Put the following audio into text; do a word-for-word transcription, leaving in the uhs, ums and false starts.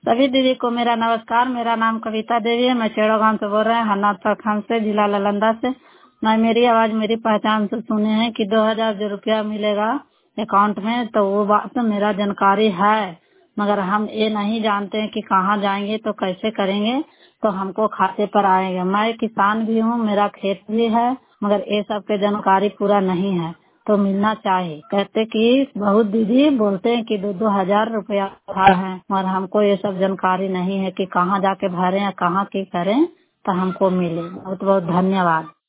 सभी दीदी को मेरा नमस्कार। मेरा नाम कविता देवी है। मैं चेड़ो गांव से बोल रहे हैं, हरनाथ प्रखंड से, जिला नालंदा से। मैं मेरी आवाज मेरी पहचान से सुने हैं कि दो हजार जो रुपया मिलेगा अकाउंट में, तो वो बात तो मेरा जानकारी है, मगर हम ये नहीं जानते हैं कि कहाँ जाएंगे तो कैसे करेंगे, तो हमको खाते पर आएगा। मैं किसान भी हूँ, मेरा खेत भी है, मगर ये सब के जानकारी पूरा नहीं है, तो मिलना चाहिए। कहते कि बहुत दीदी बोलते हैं कि दो दो हजार रुपया है, मगर हमको ये सब जानकारी नहीं है कि कहाँ जाके भरें या कहाँ की करें तो हमको मिले। बहुत बहुत धन्यवाद।